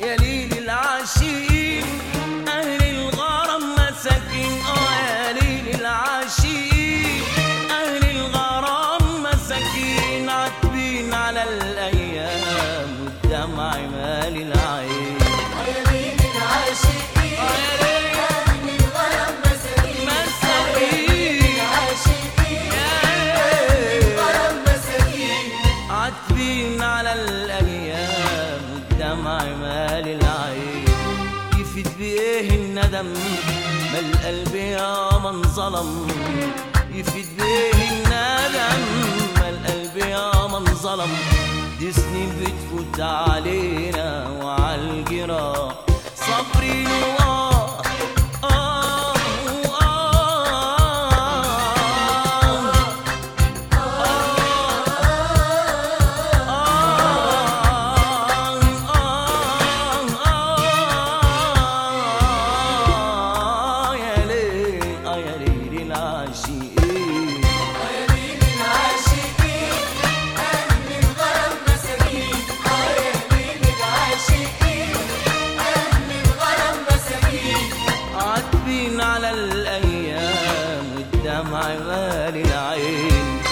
يا ليل العاشقين أهل الغرام مساكين. يا ليل العاشقين أهل الغرام مساكين، عاتبين على الأيام والدمع مال العين. يا ليل العاشقين أهل الغرام مساكين، مساكين العاشقين أهل الغرام مساكين، عاتبين على الأيام والدمع مال العين. يفيد بإيه الندم ما القلب يا من ظلم، يفيد بإيه الندم ما القلب يا من ظلم. دي سنين بتفوت علينا وعالجراح صابرين على الأيام والدمع مال العين.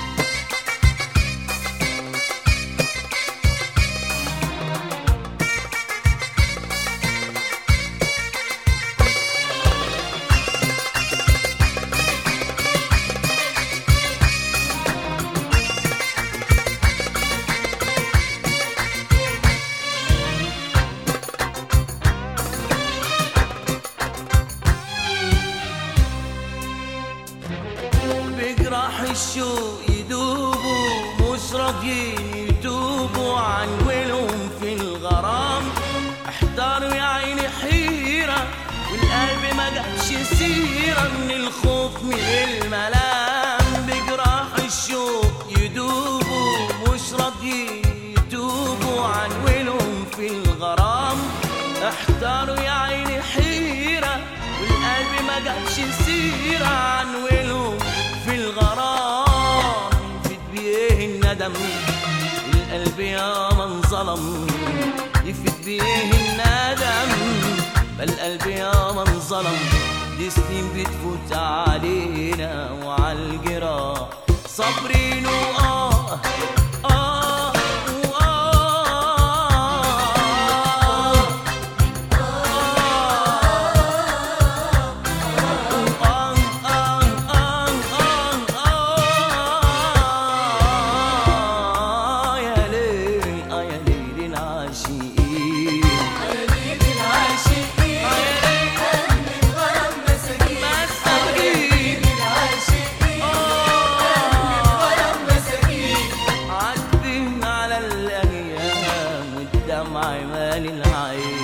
بجراح الشوق يدوبوا مش راضيين يتوبوا عن ولهم في الغرام. احتاروا يا عيني حيرة والقلب ما جابش سيرة من الخوف من الملام. بجراح الشوق يدوبوا مش راضيين يتوبوا عن ولهم في الغرام. احتاروا يا عيني حيرة والقلب ما جابش سيرة عن ولهم في الغرام. يفيد بيه الندم القلب يا من ظلم، يفيد بيه الندم القلب يا من ظلم. دي سنين بتفوت علينا وعالجراح صابرين دمع مال العين.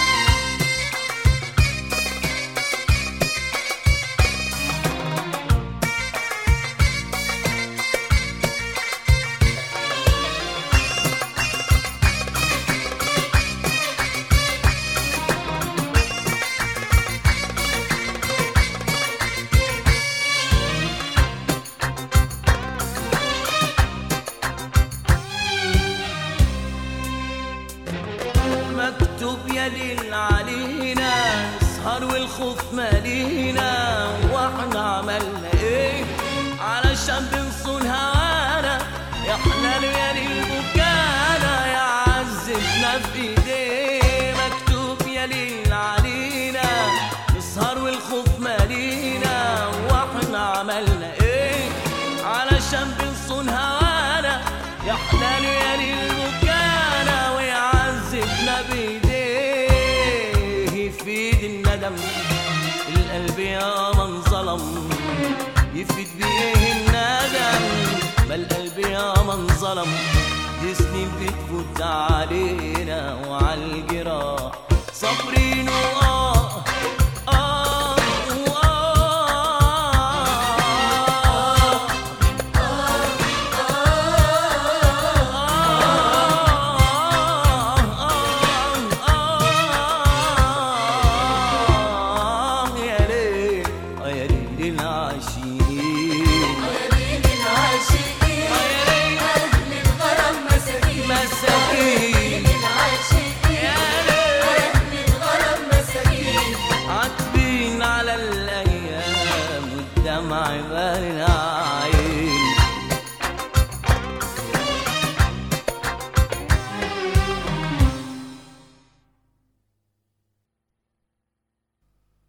مكتوب يا ليل علينا نسهر والخوف مالينا، واحنا عملنا ايه علشان بنصون هوانا؟ يا حلال يا ليل بكانا يا عزتنا في ايديه. مكتوب يا ليل علينا نسهر والخوف مالينا، واحنا عملنا ايه علشان بنصون هوانا؟ يا حلال يا ليل بكانا ويعذبنا بيديه. يفيد الندم القلب يا من ظلم، يفيد بيه الندم ما القلب يا من ظلم. دي سنين بتفوت علينا وعالجراح صابرين أهل الغرام مساكين، مساكين العاشقين والدمع بارد